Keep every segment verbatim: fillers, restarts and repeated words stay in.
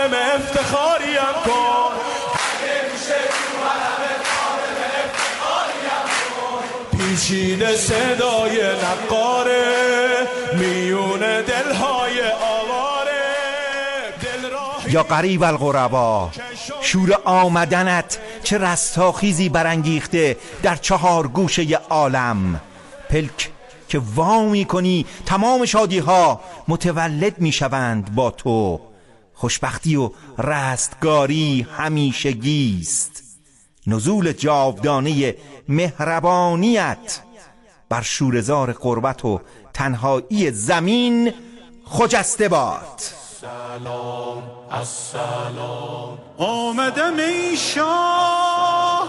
افتخاریم کن، پیچیده صدای نقاره میون دلهای آواره. دل را یا غریب الغربا، شور آمدنت چه رستاخیزی برانگیخته در چهار گوشه عالم. پلک که وامی کنی تمام شادی ها متولد می شوند با تو. خوشبختی و رستگاری همیشگیست. نزول جاودانه مهربانیت بر شورزار غربت و تنهایی زمین خجسته باد. سلام السلام آمدم ای شاه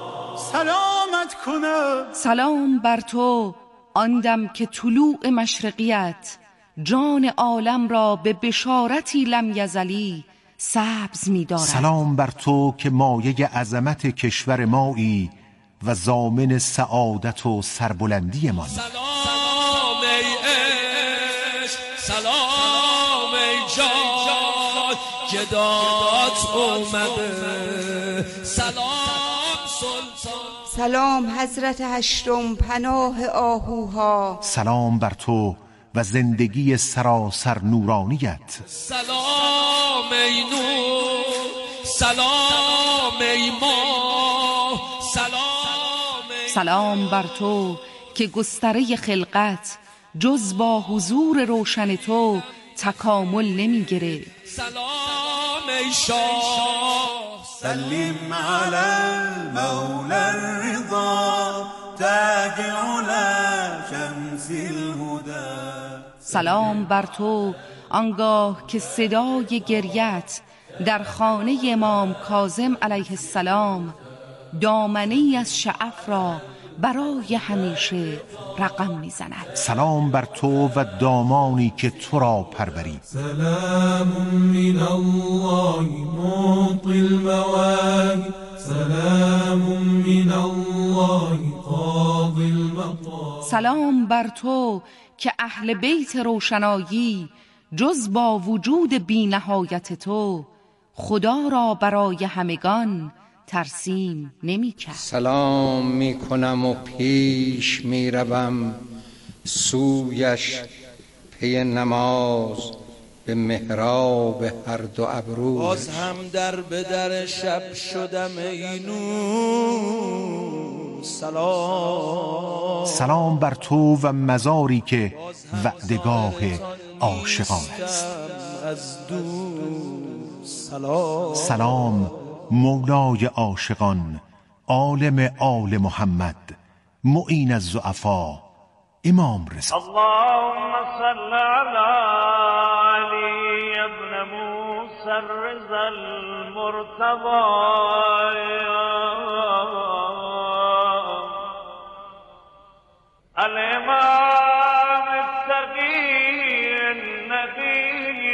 سلامت کنم. سلام بر تو آندم که طلوع مشرقیت جان عالم را به بشارتی لم یزلی سبز می دارد. سلام بر تو که مایه عظمت کشور مایی و ضامن سعادت و سربلندی ما. سلام ای عشق، سلام ای جان، جدات اومده. سلام سلطان، سلام حضرت هشتم پناه آهوها. سلام بر تو و زندگی سراسر نورانیت. سلام ای نور، سلام ای ماه، سلام ای سلام بر تو که گستره خلقت جز با حضور روشن تو تکامل نمی گرفت. سلام ای شاه، سلم علی المولى الرضا تاج علا شمس الهدى. سلام بر تو آنگاه که صدای گریت در خانه امام کاظم علیه السلام دامنه‌ای از شعف را برای همیشه رقم میزند. سلام بر تو و دامانی که تو را پرورید. سلام من الله معطی المواهب، سلام من الله قاضی المقام. سلام بر تو که اهل بیت روشنایی جز با وجود بی نهایت تو خدا را برای همگان ترسیم نمی کرد. سلام می کنم و پیش می روم سویش پی نماز به محراب هر دو ابرو. باز هم در به در شب شدم ای نور. سلام سلام بر تو و مزاری که وعدگاه عاشقان است. از دور سلام سلام مولای عاشقان، عالم آل محمد، معین الضعفا، امام رضا. اللهم صل على علی ابن موسی الرضا المرتضى الامام التقی النبی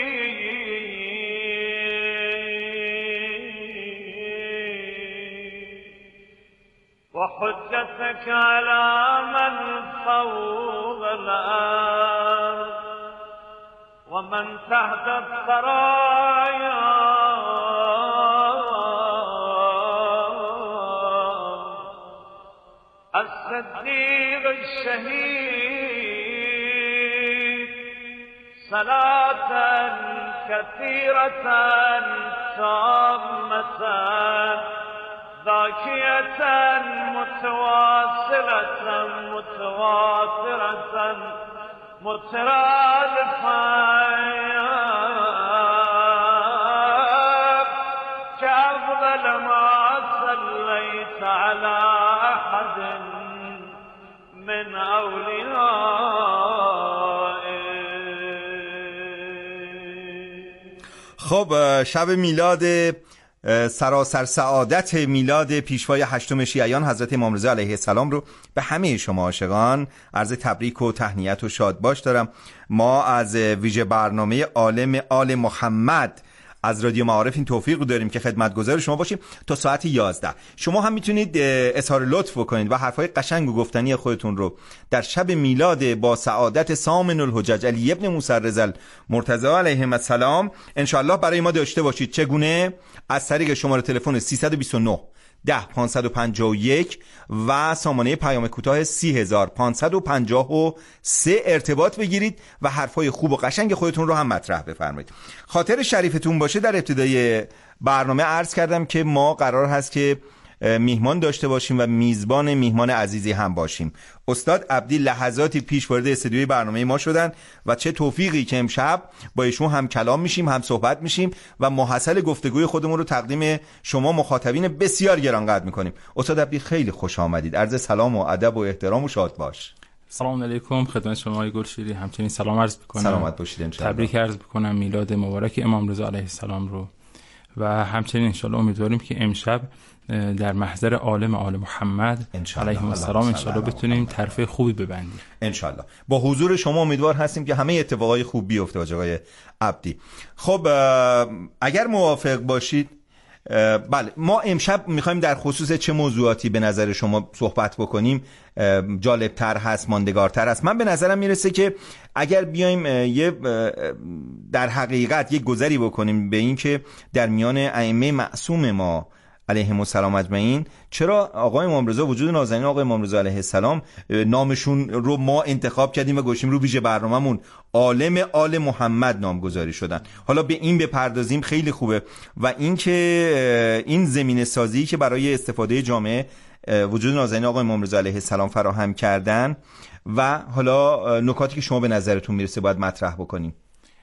وحجتك على من فوق الأرض ومن تحت الثرايا الصديق الشهيد صلاة كثيرة تامة ذاكية متواصلة متواترة مترادفة كأفضل ما صليت على أحد من أوليائه. خب شب میلاد سراسر سعادت میلاد پیشوای هشتم شیعیان حضرت امام رضا علیه السلام رو به همه شما عاشقان عرض تبریک و تهنیت و شادباش دارم. ما از ویژه برنامه عالم آل محمد از رادیو معارف این توفیق رو داریم که خدمتگزار شما باشیم تا ساعت یازده. شما هم میتونید اظهار لطف بکنید و حرفای قشنگ و گفتنی خودتون رو در شب میلاد با سعادت سامن الحجج علی ابن موسی الرضا المرتضی علیهم السلام ان شاء الله برای ما داشته باشید. چگونه؟ از طریق شماره تلفن سیصد و بیست و نه ده پانصد و پنجاه و یک و سامانه پیام کوتاه سی هزار پانصد و پنجاه و سه ارتباط بگیرید و حرفای خوب و قشنگ خودتون رو هم مطرح بفرمایید. خاطر شریفتون باشه، در ابتدای برنامه عرض کردم که ما قرار هست که میهمان داشته باشیم و میزبان میهمان عزیزی هم باشیم. استاد عبدی لحظاتی پیش وارد استودیوی برنامه ما شدن و چه توفیقی که امشب با ایشون هم کلام میشیم، هم صحبت میشیم و محصل گفتگوی خودمون رو تقدیم شما مخاطبین بسیار گرانقدر میکنیم. استاد عبدی خیلی خوش آمدید. عرض سلام و ادب و احترام و شاد باش. سلام علیکم خدمت شما آقای گلشیری، همچنین سلام عرض میکنم. سلامت باشید ان شاء الله. تبریک عرض میکنم میلاد مبارک امام رضا علیه السلام رو و همچنین ان شاء الله امیدواریم که امشب در محضر عالم آل محمد علیه السلام ان شاء الله بتونیم طرف خوبی ببندیم ان شاء الله. با حضور شما امیدوار هستیم که همه اتفاقای خوب بیفته آقای عبدی. خب اگر موافق باشید، بله ما امشب میخوایم در خصوص چه موضوعاتی به نظر شما صحبت بکنیم جالبتر هست، ماندگارتر هست؟ من به نظرم میرسه که اگر بیایم یه در حقیقت یک گذری بکنیم به این که در میان ائمه معصوم ما علیهم السلام اجمعین چرا آقای امام رضا وجود نازنین آقای امام رضا علیه السلام نامشون رو ما انتخاب کردیم و گوشیم رو ویژه برنامه‌مون عالم آل محمد نامگذاری شدن. حالا به این بپردازیم خیلی خوبه و این که این زمینه سازی که برای استفاده جامعه وجود نازنین آقای امام رضا علیه السلام فراهم کردن و حالا نکاتی که شما به نظرتون میرسه باید مطرح بکنیم.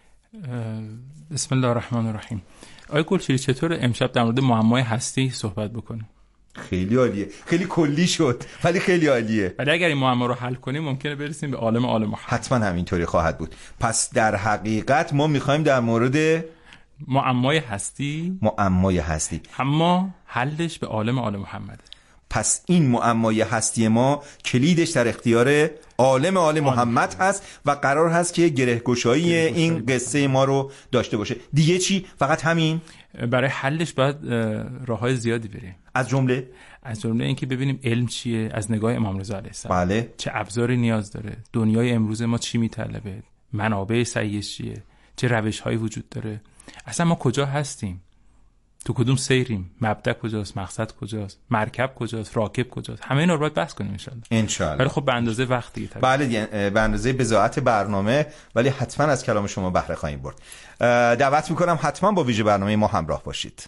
بسم الله الرحمن الرحیم. آقای گلشیری چطور امشب در مورد معمای هستی صحبت بکنیم؟ خیلی عالیه، خیلی کلی شد ولی خیلی عالیه. ولی اگر این معما رو حل کنیم ممکنه برسیم به عالم آل محمد. حتما همینطوری خواهد بود. پس در حقیقت ما میخوایم در مورد معمای هستی معمای هستی اما حلش به عالم آل محمد. پس این معمای هستی ما کلیدش در اختیار عالم آل محمد هست و قرار هست که گره‌گشایی این قصه ما رو داشته باشه. دیگه چی؟ فقط همین؟ برای حلش باید راه‌های زیادی بریم. از جمله از جمله اینکه ببینیم علم چیه از نگاه امام رضا علیه السلام. بله. چه ابزاری نیاز داره؟ دنیای امروز ما چی میطلبه؟ منابع سعیش چیه؟ چه روش‌هایی وجود داره؟ اصلا ما کجا هستیم؟ تو کدوم سیریم؟ مبدا کجاست؟ مقصد کجاست؟ مرکب کجاست؟ راکب کجاست؟ همه اینا رو باید بحث کنیم ان شاء الله. ان شاء الله. ولی خب به اندازه وقت دیگه. بله به اندازه بضاعت برنامه، ولی حتما از کلام شما بهره خواهیم برد. دعوت میکنم حتما با ویژه برنامه ما همراه باشید.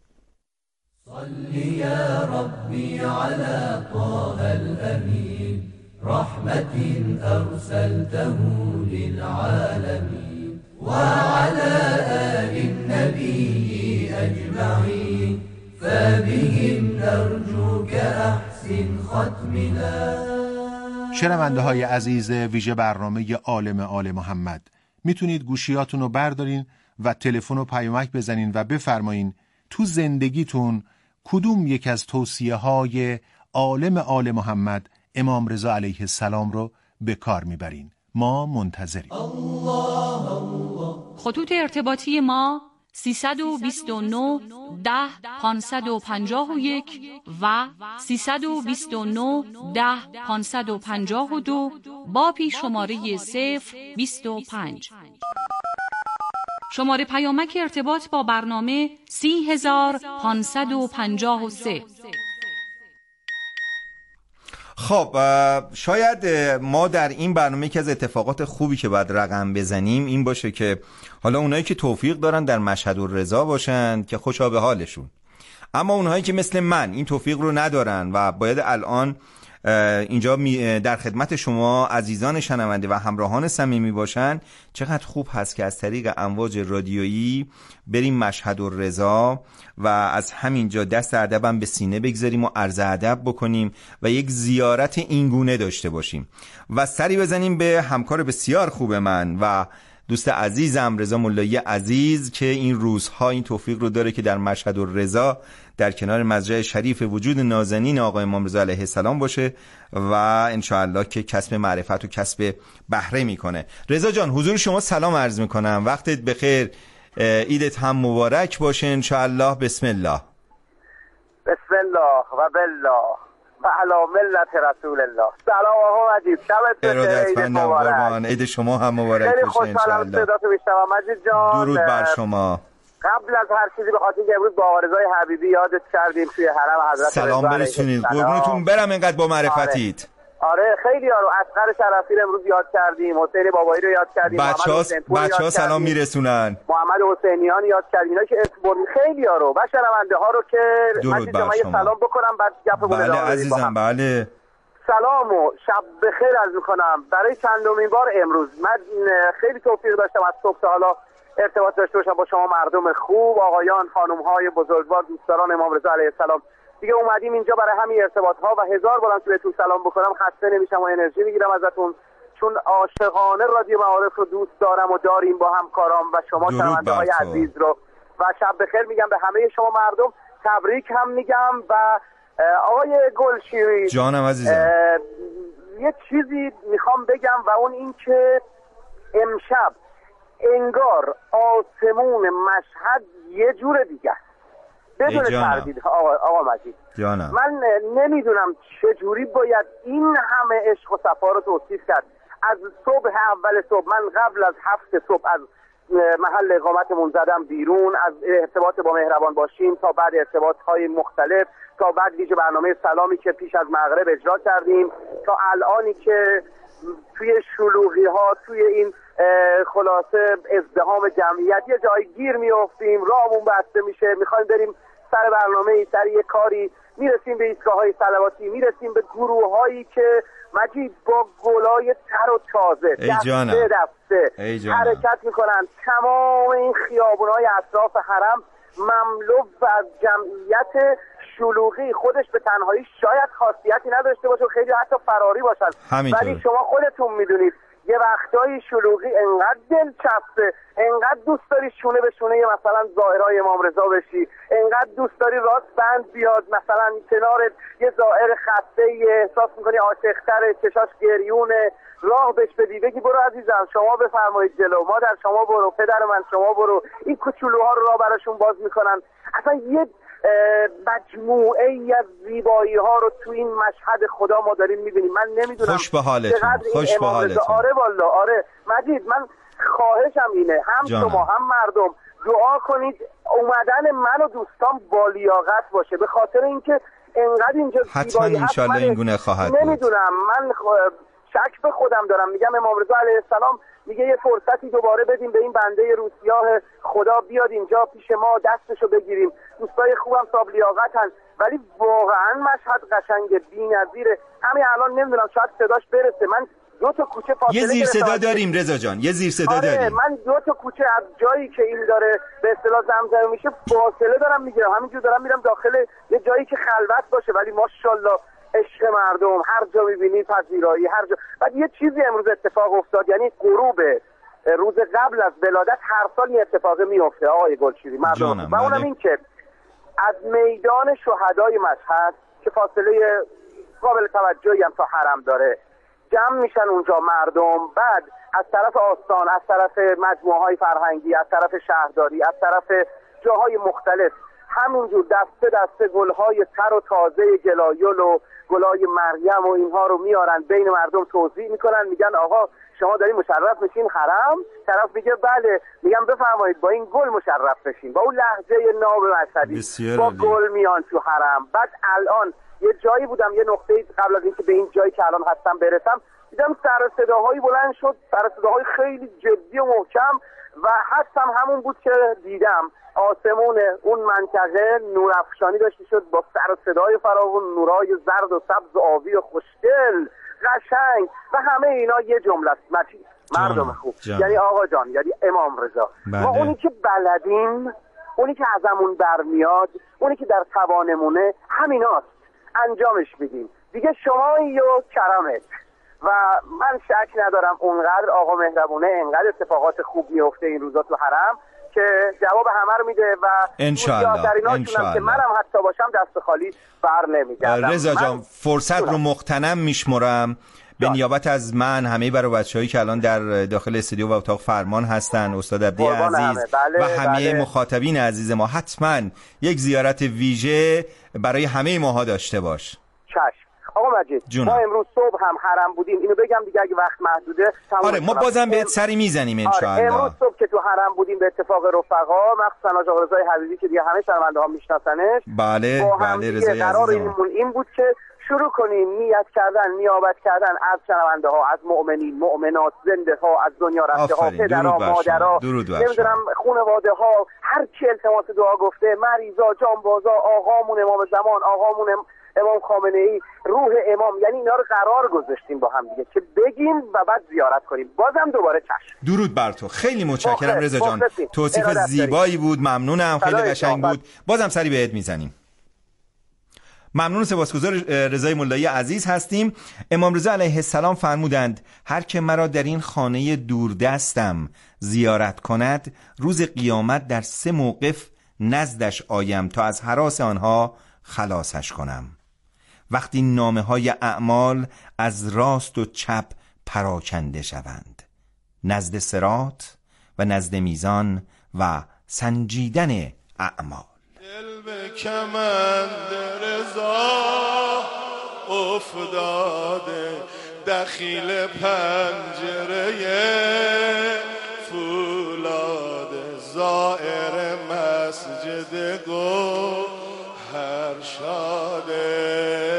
صلی یا ربی علی طه الامین رحمت ارسلته للعالمین و علی آل النبی اجمعین فبهم نرجوک احسن ختمنا. شنونده های عزیز ویژه برنامه عالم آل محمد، میتونید گوشیاتون رو بردارین و تلفن و پیامک بزنین و بفرمایین تو زندگیتون کدوم یک از توصیه های عالم آل محمد امام رضا علیه السلام رو به کار میبرین. ما منتظریم. خطوط ارتباطی ما سیصد و بیست و نه ده پانصد و پنجاه و یک و سیصد و بیست و نه ده پانصد و پنجاه و دو با پیش شماره صفر بیست و پنج. شماره پیامک ارتباط با برنامه سی هزار پانصد و پنجاه و سه. خب شاید ما در این برنامه که از اتفاقات خوبی که باید رقم بزنیم این باشه که حالا اونایی که توفیق دارن در مشهد الرضا باشن که خوشا به حالشون، اما اونهایی که مثل من این توفیق رو ندارن و باید الان اینجا در خدمت شما عزیزان شنونده و همراهان صمیمی باشن، چقدر خوب هست که از طریق امواج رادیویی بریم مشهد الرضا و از همینجا دست ادبم به سینه بگذاریم و عرض ادب بکنیم و یک زیارت اینگونه داشته باشیم و سری بزنیم به همکار بسیار خوب من و دوست عزیزم رضا ملایی عزیز که این روزها این توفیق رو داره که در مشهد الرضا در کنار مزرعه شریف وجود نازنین آقای امام رضا علیه السلام باشه و انشاءالله که کسب معرفت و کسب بهره میکنه. رضا جان حضور شما سلام عرض میکنم، وقتت بخیر، عیدت هم مبارک باشه انشاءالله. بسم الله. بسم الله و بالله و علی ملت رسول الله. سلام آقا مجید، شبتون بخیر، عید مبارک. عید شما هم مبارک خیلی باشه انشاءالله. خوشحالم صداتو میشنوم مجید جان. درود بر شما. قبل از هر چیزی بخاطر اینکه امروز با آرزوی حبیبی یادت کردیم توی حرم حضرت سلام برسونید. قربونتون برم اینقدر با معرفتید. آره, آره خیلی یارو اصغر شرفی رو امروز یاد کردیم، حسین بابایی رو یاد کردیم، بچه‌ها بچه‌ها سلام میرسونن، محمد حسینیان یاد کردیم، اینا که اسم بردیم خیلی یارو و شنونده ها رو که درود بر شما. سلام بکنم بعد گپمون بله عزیزم. بله سلام و شب بخیر عرض می‌کنم. برای چندمین بار امروز من خیلی توفیق داشتم از صبح تا حالا ارتباط داشته باشم با شما مردم خوب، آقایان، خانم‌های بزرگوار، دوستداران امام رضا علیه السلام. دیگه اومدیم اینجا برای همین ارتباط ها و هزار بارم که بهتون سلام بکنم خسته نمیشم و انرژی میگیرم ازتون، چون عاشقانه رادیو معارف رو دوست دارم و داریم با همکارام و شما شنونده های عزیز رو. و شب بخیر میگم به همه شما مردم، تبریک هم میگم. و آقای گلشیری جانم عزیزم، یه چیزی میخوام بگم و اون این که امشب انگار آسمون مشهد یه جور دیگه است بدون تردید. آقا, آقا مجید جانم. من نمیدونم چجوری باید این همه عشق و صفا رو توصیف کرد. از صبح اول صبح من قبل از هفت صبح از محل اقامتمون زدم بیرون، از ارتباط با مهربان باشیم تا بعد ارتباط های مختلف، تا بعد ویژه برنامه سلامی که پیش از مغرب اجرا کردیم، تا الانی که توی شلوغی ها، توی این خلاصه ازدحام جمعیت یه جایی گیر میافتیم، راهمون بسته میشه، میخوایم بریم سر برنامه ای، سر یه کاری، میرسیم به ایستگاه های صلواتی، میرسیم به گروه هایی که مجید با گلای تر و تازه دسته دسته حرکت میکنن. تمام این خیابون های اطراف حرم مملو از جمعیت شلوغی، خودش به تنهایی شاید خاصیتی نداشته باشه و خیلی حتی فراری باشن، ولی شما خودتون میدونید یه وقتایی شلوغی انقدر دلچسبه، انقدر دوست داری شونه به شونه مثلا ظاهرای امام رضا بشی، انقدر دوست داری راست بند بیاد مثلا کنارت یه ظاهر خسته احساس میکنی عاشق‌تره، چشاش گریونه، راه بهش بدی بگی برو عزیزم شما بفرمایید جلو، مادر شما برو، پدر من شما برو، این کوچولوها رو راه براشون باز میکنن. اصلا یه مجموعه ای از زیبایی ها رو تو این مشهد خدا ما داریم میبینیم. من نمیدونم خوش به حالتون، خوش به حالتون. آره والله آره مجید، من خواهشم اینه هم جانم. شما هم مردم دعا کنید اومدن من و دوستان با لیاقت باشه، به خاطر اینکه انقدر اینجا حتما انشالله این گونه خواهد بود. نمیدونم من خ... شک به خودم دارم، میگم امام رضا علیه السلام میگه یه فرصتی دوباره بدیم به این بنده روسیاه خدا بیاد اینجا پیش ما دستشو بگیریم. دوستای خوبم صاحب لیاقتن، ولی واقعا مشهد قشنگ بی‌نظیره. همین الان نمیدونم شاید صداش برسه، من دو تا کوچه فاصله یه زیر صدا داریم رضا جان، یه زیر صدا آره داریم. من دو تا کوچه از جایی که این داره به اصطلاح زمزمه میشه فاصله دارم میگیرم، همینجور دارم میرم داخل یه جایی که خلوت باشه، ولی ماشاءالله عشق مردم هر جا میبینی پذیرایی هر جا. بعد یه چیزی امروز اتفاق افتاد، یعنی غروب روز قبل از ولادت هر سال این اتفاق میفته آقای گلشیری مردم، و اونم این که از میدان شهدای مشهد که فاصله قابل توجهی هم تا حرم داره جمع میشن اونجا مردم، بعد از طرف آستان، از طرف مجموعه های فرهنگی، از طرف شهرداری، از طرف جاهای مختلف همینجور دسته دسته گلهای تر و تازه گلایل و گلای مریم و اینها رو میارن بین مردم توزیع میکنن، میگن آقا شما دارین مشرف میشین حرم، طرف میگه بله، میگم بفرمایید با این گل مشرف بشین، با اون لهجه ناب مشهدی با گل میان تو حرم. بعد الان یه جایی بودم، یه نقطه قبل از اینکه به این جایی که الان هستم برسم، دیدم سر صداهایی بلند شد، سر صداهای خیلی جدی و محکم، و هستم همون بود که دیدم. آسمون اون منطقه نورافشانی داشته شد با سر و صدای فراوون، نورای زرد و سبز و آبی و خوشگل قشنگ، و همه اینا یه جمله است مجید مردم خوب جان. یعنی آقا جان، یعنی امام رضا. ما اونی که بلدیم، اونی که ازمون برمیاد، اونی که در توانمونه همیناست، انجامش میدیم دیگه. شما و کرمت، و من شک ندارم اونقدر آقا مهربونه، انقدر اتفاقات خوب میفته این روزا تو حرم که جواب همه رو میده، و انشالله انشالله که منم حتی باشم دست خالی بر نمیگردم. رضا جان فرصت رو مغتنم میشمرم، به نیابت از من همه برای بچه‌هایی که الان در داخل استودیو و اتاق فرمان هستن، استاد عبدی عزیز بله، و همه بله. مخاطبین عزیز ما، حتما یک زیارت ویژه برای همه ماها داشته باش. چشم. آقا مجید جونم. ما امروز صبح هم حرم بودیم، اینو بگم دیگه اگه وقت محدوده. آره ما بازم بهت سری میزنیم ان شاء الله. آره امروز صبح که تو حرم بودیم به اتفاق رفقا، مخصوصا آقا رضای حبیبی که دیگه همه شنونده ها میشناسنش، بله بله رضای قرار عزیزم، این این بود که شروع کنیم نیت کردن، نیابت کردن از شنونده ها، از مؤمنین، مؤمنات، زنده ها، از دنیا رفته ها، پدرها، مادرها، نمیدونم خانواده ها، هر کی التماس دعا گفته، مریضا، جانبازا، آقامون امام زمان، آقامون امام خامنه ای، روح امام، یعنی اینا رو قرار گذاشتیم با هم دیگه که بگیم و بعد زیارت کنیم. بازم دوباره چشم. درود بر تو، خیلی متشکرم رضا جان، توصیف زیبایی بود، ممنونم، خیلی قشنگ بود. بازم سری بهت میزنیم. ممنون و سپاسگزار رضای ملایی عزیز هستیم. امام رضا علیه السلام فرمودند هر که مرا در این خانه دوردستم زیارت کند، روز قیامت در سه موقف نزدش آیم تا از هراس آنها خلاصش کنم. وقتی نامه های اعمال از راست و چپ پراکنده شوند، نزد صراط و نزد میزان و سنجیدن اعمال. دل به کمند رضا افتاده، دخیل پنجره فولاد، زائر مسجد گوهر شاده.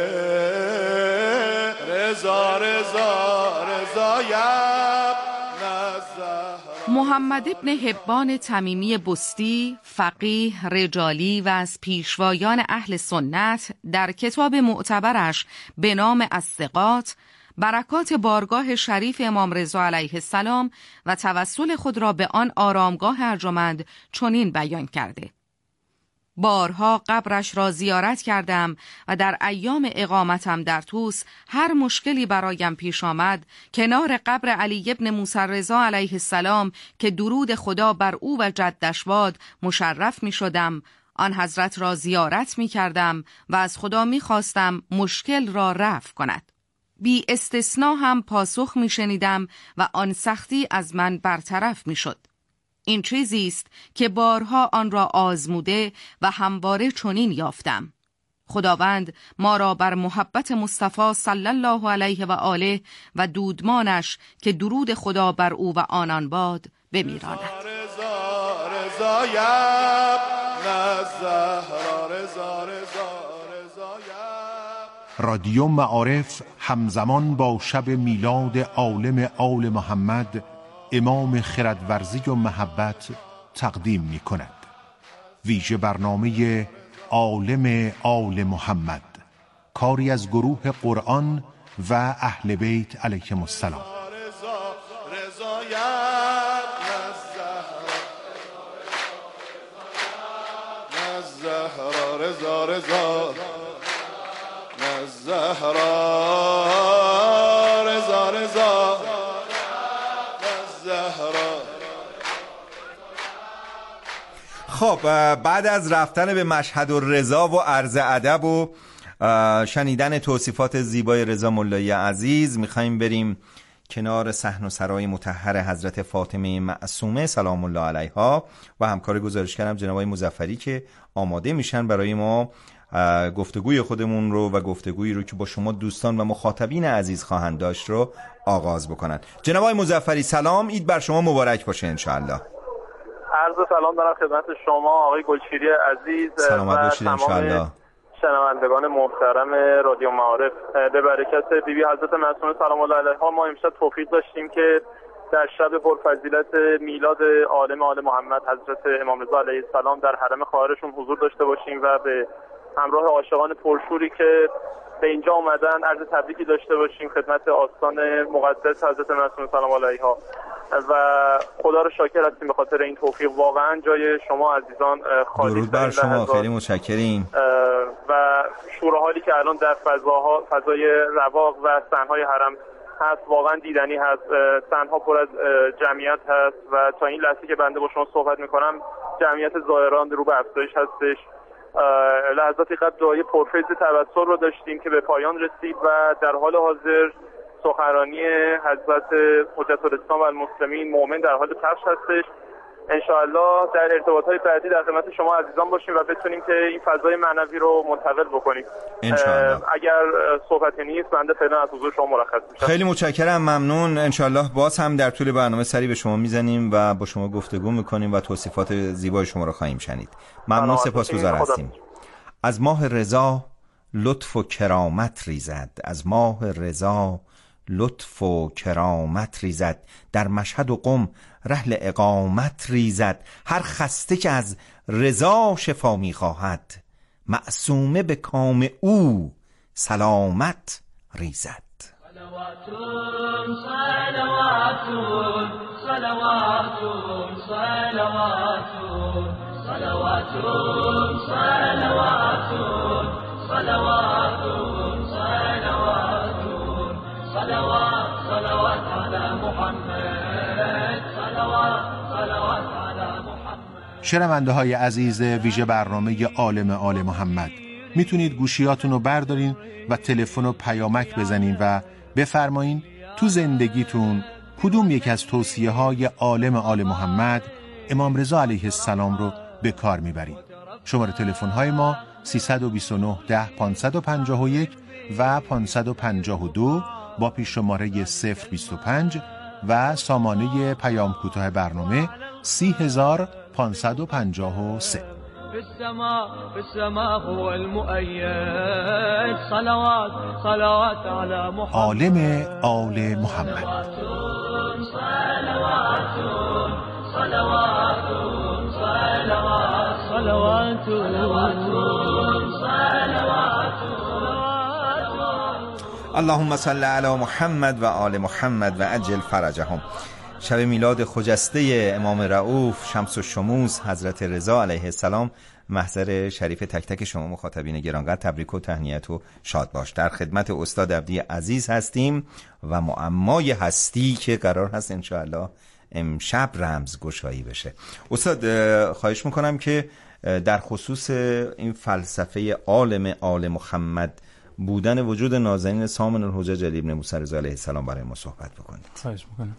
رضا رضا رضایم نزه. محمد ابن حبان تمیمی بستی، فقیه رجالی و از پیشوایان اهل سنت، در کتاب معتبرش به نام الثقات برکات بارگاه شریف امام رضا علیه السلام و توسل خود را به آن آرامگاه ارجمند چنین بیان کرده: بارها قبرش را زیارت کردم و در ایام اقامتم در طوس هر مشکلی برایم پیش آمد، کنار قبر علی ابن موسی رضا علیه السلام که درود خدا بر او و جدش باد مشرف می شدم، آن حضرت را زیارت می کردم و از خدا می خواستم مشکل را رفع کند. بی استثناء هم پاسخ می شنیدم و آن سختی از من برطرف می شد. این چیزی است که بارها آن را آزموده و همواره چنین یافتم. خداوند ما را بر محبت مصطفی صلی الله علیه و آله و دودمانش که درود خدا بر او و آنان باد بمیراند. رضا رضایم نزه رضا رضا رضایم. رادیو معارف همزمان با شب میلاد عالم آل محمد امام خردورزی و محبت تقدیم می کند. ویژه برنامه عالم آل محمد، کاری از گروه قرآن و اهل بیت علیهم السلام. رضا رضا زهرا رضا رضا زهرا. خب بعد از رفتن به مشهد و رضا و عرض ادب و شنیدن توصیفات زیبای رضا ملایی عزیز، میخوایم بریم کنار صحن و سرای مطهر حضرت فاطمه معصومه سلام الله علیها و همکار گزارشگرم جناب آقای مظفری که آماده میشن برای ما گفتگوی خودمون رو و گفتگویی رو که با شما دوستان و مخاطبین عزیز خواهند داشت رو آغاز بکنن. جناب آقای مظفری سلام، عید بر شما مبارک باشه انشاءالله. عرض سلام دارم خدمت شما آقای گلشیری عزیز سلامت و باشید انشاءالله. شنوندگان محترم رادیو معارف. به برکت بیبی حضرت معصومه سلام الله علیها ما امشب توفیق داشتیم که در شب پرفضیلت میلاد عالم آل محمد حضرت امام رضا علیه السلام در حرم خواهرشون حضور داشته باشیم و به همراه عاشقان پرشوری که به اینجا اومدن عرض تبریکی داشته باشیم خدمت آستان مقدس حضرت معصومه سلام الله علیها و خدا رو شاکر هستیم به خاطر این توفیق. واقعا جای شما عزیزان خالی. درود بر شما، خیلی متشکریم. و شور حالی که الان در فضاها فضای رواق و صحنهای حرم هست واقعا دیدنی هست. صحنها پر از جمعیت هست و تا این لحظه که بنده با شما صحبت میکنم جمعیت زائران رو به افزایش هستش. لحظاتی قبل دعای پرفیض توسل رو داشتیم که به پایان رسید و در حال حاضر سخنرانی حضرت حجت الاسلام و المسلمین مؤمن در حال پخش هستش. انشاءالله در ارتباطات بعدی در خدمت شما عزیزان باشیم و بتونیم که این فضای معنوی رو منتقل بکنیم. انشاءالله. اگر صحبتی نیست بنده فعلا از حضور شما مرخص میشم. خیلی متشکرم، ممنون. انشاءالله باز هم در طول برنامه سری به شما میزنیم و با شما گفتگو میکنیم و توصیفات زیبای شما رو خواهیم شنید. ممنون، سپاسگزار هستیم. از ماه رضا لطف و کرامت ریزد، از ماه رضا لطف و کرامت ریزد، در مشهد و قم رحل اقامت ریزد. هر خسته که از رضا شفا می خواهد، معصومه به کام او سلامت ریزد. صلواتون صلواتون صلواتون صلواتون صلواتون صلواتون صلواتون صلواتون صلوات صلوات علی محمد صلوات صلوات علی محمد. شنونده های عزیز ویژه برنامه عالم آل محمد، میتونید گوشیاتون رو بردارین و تلفن و پیامک بزنین و بفرمایین تو زندگیتون کدوم یک از توصیه های عالم آل محمد امام رضا علیه السلام رو به کار میبرین. شماره تلفن های ما سیصد و بیست و نه ده پانصد و پنجاه و یک و پانصد و پنجاه و دو با پیش شماره صفر بیست و پنج و سامانه پیام کوتاه برنامه سی هزار پانصد و پنجاه و سه. في السماء في السماء هو المؤيد صلوات صلوات على محمد عالم آل محمد. صلوات صلوات صلوات صلوات اللهم صل علی محمد و آل محمد و عجل فرجهم. شب میلاد خجسته امام رؤوف شمس الشموس حضرت رضا علیه السلام محضر شریف تک تک شما مخاطبین گرانقدر تبریک و تهنیت و شاد باش. در خدمت استاد عبدی عزیز هستیم و معمای هستی که قرار هست انشاءالله امشب رمزگشایی بشه. استاد خواهش میکنم که در خصوص این فلسفه عالم آل محمد بودن وجود نازنین سامن الحجج علی ابن موسی رضا علیه السلام برای ما صحبت بکنید. خواهش میکنم.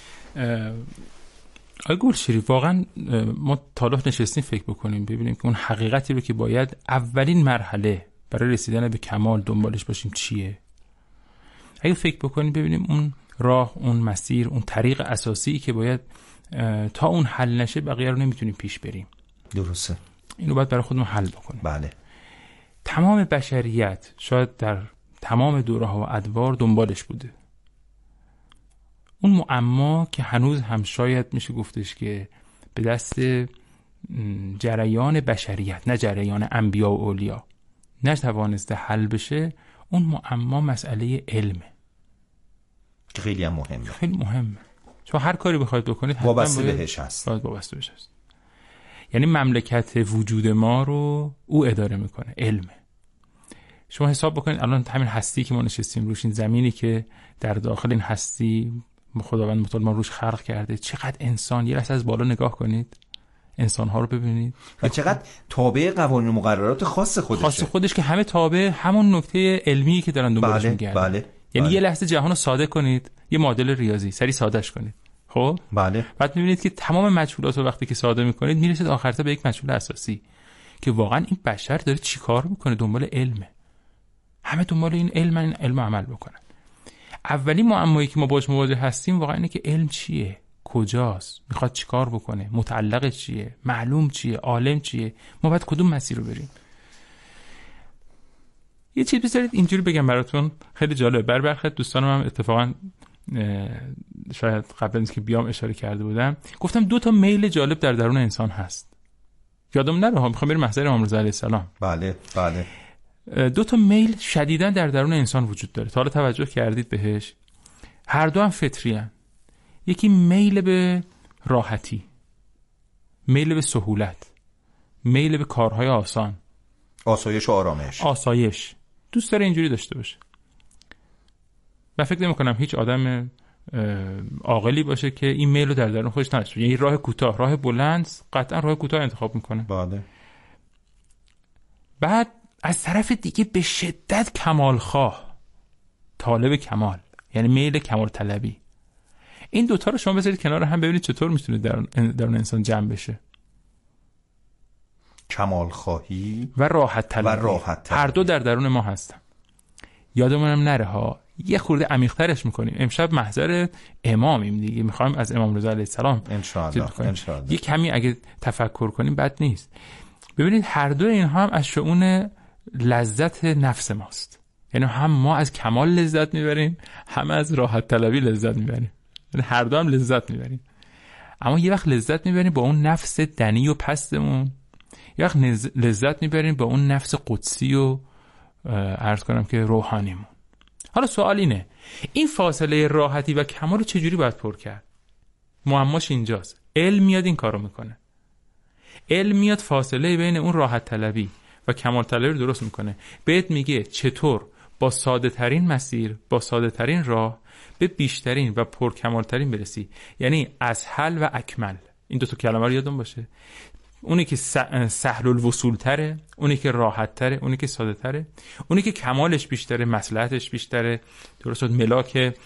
آقای گلشیری، واقعا ما تا نشستیم فکر بکنیم ببینیم که اون حقیقتی رو که باید اولین مرحله برای رسیدن به کمال دنبالش باشیم چیه. اگه فکر بکنیم ببینیم اون راه، اون مسیر، اون طریق اساسی که باید تا اون حل نشه بقیه رو نمیتونیم پیش بریم. درسته. اینو باید برای خودمون حل بکنیم. بله. تمام بشریت شاید در تمام دوره‌ها و ادوار دنبالش بوده. اون معما که هنوز هم شاید میشه گفتش که به دست جریان بشریت، نه جریان انبیا و اولیا، نتوانسته حل بشه، اون معما مسئله علمه. خیلی هم مهمه. خیلی مهمه. چون هر کاری بخواید بکنید وابسته بهش هست. باید وابسته بهش هست. یعنی مملکت وجود ما رو او اداره میکنه، علمه. شما حساب بکنید الان همین هستی که ما نشستیم روش، این زمینی که در داخل این هستی خداوند متعال ما روش خلق کرده، چقدر انسان، یه لحظه از بالا نگاه کنید انسان‌ها رو ببینید و چقدر تابع قوانین و مقررات خاص خودشه. خاص خودش که همه تابع همون نکته علمی که دارن دنبالش بله، میگردن. بله، یعنی بله. یه لحظه جهان رو ساده کنید، یه معادل ریاضی سری سادهش کنید. خب بله. بعد می‌بینید که تمام مجهولات رو وقتی که ساده می‌کنید میرسید آخرتا به یک مجهول اساسی که واقعا این بشر داره چیکار می‌کنه، دنبال علمه. همه دنبال این علم، این علم عمل بکنن. اولین معمایی که ما باهاش مواجه هستیم واقعا اینه که علم چیه، کجاست، میخواد چیکار بکنه، متعلق چیه، معلوم چیه، عالم چیه، ما باید کدوم مسیر رو بریم. یه چیز بذارید اینجوری بگم براتون، خیلی جالب. بر برخلاف دوستانم هم اتفاقا شاید قبل از که بیام اشاره کرده بودم، گفتم دو تا میل جالب در درون انسان هست. یادم نره ها، میخوام بریم محضر امام رضا علیه السلام. بله بله. دو تا میل شدیداً در درون انسان وجود داره. تا حالا توجه کردید بهش؟ هر دو هم فطری هستند. یکی میل به راحتی، میل به سهولت، میل به کارهای آسان، آسایش و آرامش. آسایش دوست داره اینجوری داشته باشه. من فکر نمی کنم هیچ آدم عاقلی باشه که این میل رو در درون خودش نداشته. یعنی راه کوتاه، راه بلند، قطعا راه کوتاه انتخاب میکنه. بله. بعد از طرف دیگه به شدت کمال خواه، طالب کمال، یعنی میل کمال طلبی. این دوتا رو شما بذارید کنار هم ببینید چطور میتونه در درون انسان جمع بشه. کمال خواهی و راحت طلبی. و راحت طلبی. هر دو در درون ما هستن. یادمونم نره ها، یه خورده عمیق‌ترش میکنیم. امشب محضر امامیم دیگه، میخوایم از امام رضا علیه السلام ان شاء الله ان شاء الله یه کمی اگه تفکر کنیم بد نیست. ببینید هر دو اینها هم از شؤون لذت نفس ماست. یعنی هم ما از کمال لذت میبریم، هم از راحت طلبی لذت میبریم. یعنی هر دو هم لذت میبریم. اما یه وقت لذت میبریم با اون نفس دنی و پستمون، یه وقت لذت میبریم با اون نفس قدسی و عرض کنم که روحانیمون. حالا سوال اینه، این فاصله راحتی و کمال رو چجوری باید پر کرد؟ معماش اینجاست. علم میاد این کارو میکنه. علم میاد فاصله بین اون راحت طلبی و کمال طلبی رو درست میکنه. بهت میگه چطور با ساده ترین مسیر، با ساده ترین راه به بیشترین و پر کمال ترین برسی. یعنی اسهل و اکمل. این دو تا کلمه رو یادتون باشه. اونی که سهل الوصول تره، اونی که راحت تره، اونی که ساده تره، اونی که کمالش بیشتره، مصلحتش بیشتره، درست شد، ملاک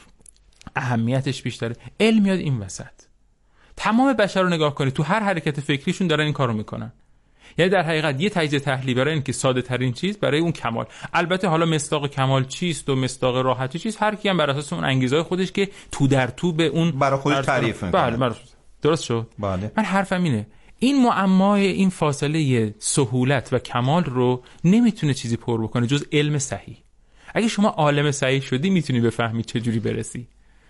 اهمیتش بیشتره. علم میاد این وسط. تمام بشر رو نگاه کنید، تو هر حرکت فکریشون دارن این کارو میکنن. یعنی در حقیقت یه تجزیه تحلیلی برای این که ساده ترین چیز برای اون کمال. البته حالا مصداق کمال چیست و مصداق راحتی چیست، هر کی هم بر اساس اون انگیزهای خودش که تو در تو به اون برای خودش تعریف میکنه. بله درست شد. بله. من حرفم اینه، این معمای این فاصله سهولت و کمال رو نمیتونه چیزی پر بکنه جز علم صحیح. اگه شما عالم صحیح شدی میتونی بفهمی چه جوری برسی.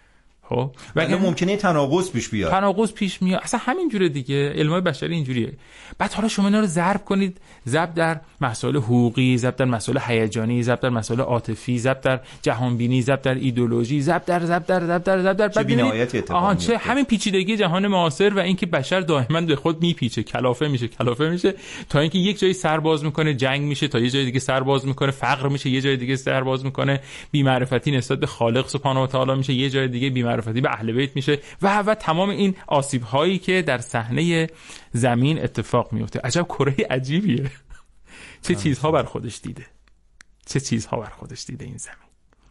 خب ولی ممکنه تناقض پیش بیاد. تناقض پیش میاد. اصلا همین جوره دیگه. علمای بشری اینجوریه. بعد حالا شما اینا رو ضرب کنید، ضرب در مسائل حقوقی، ضرب در مسائل هیجانی، ضرب در مسائل عاطفی، ضرب در جهان بینی، ضرب در ایدئولوژی، ضرب در ضرب در ضرب در ضرب در چه بی‌نهایتی اتفاق میفته. چه همین پیچیدگی جهان معاصر و اینکه بشر دائما به خود میپیچه، کلافه میشه، کلافه میشه تا اینکه یک جایی سر باز میکنه، جنگ میشه، تا یه جای دیگه سر باز میکنه، فقر میشه، یه جای دیگه سر باز میکنه، بی معرفتی نسبت به خالق سبحانه و تعالی میشه، یه جای دیگه بی معرفتی به اهل بیت میشه و و تمام این آسیب هایی که در صحنه زمین اتفاق میفته. عجب کره عجیبیه. چه چیزها بر خودش دیده، چه چیزها بر خودش دیده این زمین.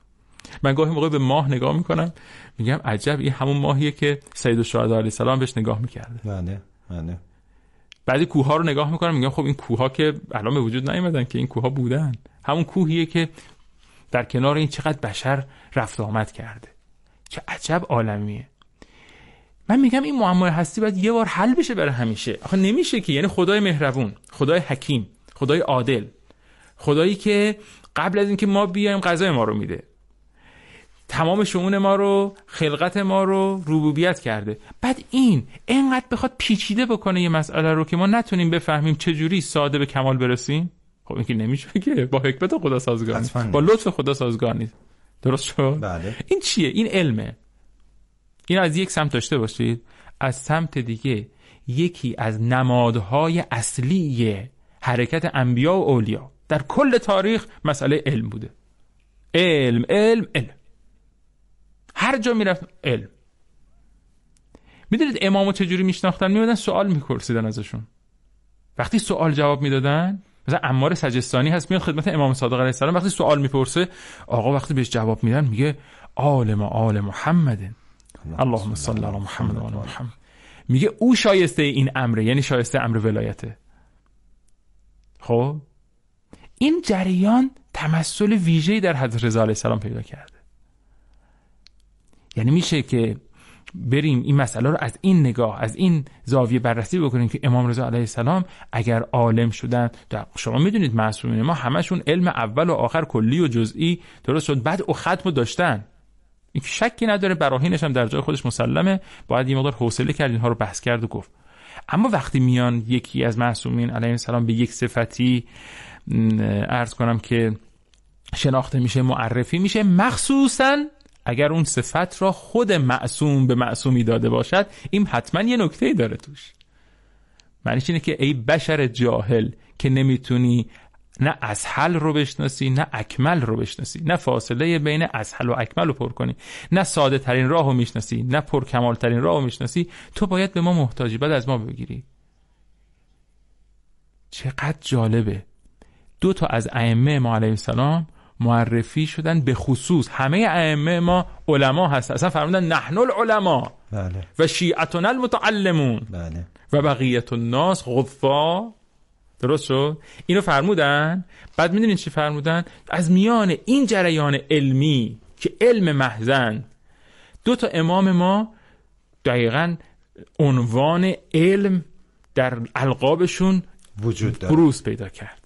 من گاهی موقع به ماه نگاه میکنم میگم عجب این همون ماهیه که سید الشهدا علیه السلام بهش نگاه میکرده. بله بله. بعضی کوه ها رو نگاه میکنم میگم خب این کوه ها که الان به وجود نیومدن که این کوه ها بودن. همون کوهیه که در کنار این چقدر بشر رفت آمد کرده. چه عجب عالمیه. من میگم این معمای هستی باید یه بار حل بشه برای همیشه. آخه نمیشه که. یعنی خدای مهربون، خدای حکیم، خدای عادل، خدایی که قبل از اینکه ما بیایم غذای ما رو میده، تمام شؤون ما رو، خلقت ما رو ربوبیت کرده، بعد این اینقدر بخواد پیچیده بکنه یه مسئله رو که ما نتونیم بفهمیم چه جوری ساده به کمال برسیم. خب این که نمیشه که. با حکمت خدا سازگار نیست، با لطف خدا سازگار نیست. درست شد؟ بله. این چیه؟ این علمه. این از یک سمت داشته باشید، از سمت دیگه یکی از نمادهای اصلی حرکت انبیا و اولیا در کل تاریخ مسئله علم بوده. علم علم علم. هر جا میرفت علم. میدونید امامو چجوری میشناختن؟ میمدن سوال میپرسیدن ازشون. وقتی سوال جواب میدادن، مثلا عمار سجستانی هست میاد خدمت امام صادق علیه السلام، وقتی سوال میپرسه آقا وقتی بهش جواب میدن میگه آل ما آل محمد اللهم صل علی محمد و آل محمد. میگه او شایسته این امره، یعنی شایسته امر ولایته. خب این جریان تمثل ویژه‌ای در حضرت رضا علیه السلام پیدا کرده. یعنی میشه که بریم این مسئله رو از این نگاه، از این زاویه بررسی بکنیم که امام رضا علیه السلام اگر عالم شدن، شما میدونید معصومین ما همشون علم اول و آخر کلی و جزئی درست شد، بعد او ختمو داشتن، این شکی نداره، براهینش هم در جای خودش مسلمه، باید یه مقدار حوصله کرد اینها رو بحث کرد و گفت. اما وقتی میان یکی از معصومین علیه السلام به یک صفتی عرض کنم که شناخته میشه، معرفی میشه، مخصوصاً اگر اون صفت را خود معصوم به معصومی داده باشد، این حتما یه نکته‌ای داره توش. معنیش اینه که ای بشر جاهل که نمیتونی نه اسهل رو بشناسی نه اکمل رو بشناسی، نه فاصله بین اسهل و اکمل رو پر کنی، نه ساده ترین راه رو میشناسی نه پر کمال ترین راه رو میشناسی، تو باید به ما محتاجی، بعد از ما بگیری. چقدر جالبه. دو تا از ائمه ما علیه السلام معرفی شدن به خصوص. همه ائمه ما علما هستن، اصلا فرمودن نحن العلماء بله و شیعتنا المتعلمون بله و بقیت الناس غفا. درست شد؟ اینو فرمودن. بعد میدونین چی فرمودن؟ از میان این جریان علمی که علم محضن، دو تا امام ما دقیقاً عنوان علم در القابشون وجود داره، بروز پیدا کرد.